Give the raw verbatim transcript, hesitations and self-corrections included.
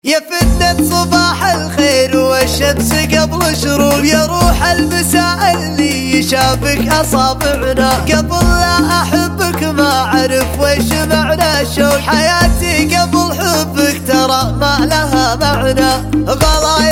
يا فتنة صباح الخير والشمس قبل شروق، يا روح المساء اللي يشابك أصابعنا. قبل لا أحبك ما أعرف وش معنى الشوق، حياتي قبل حبك ترى ما لها معنى. غلايا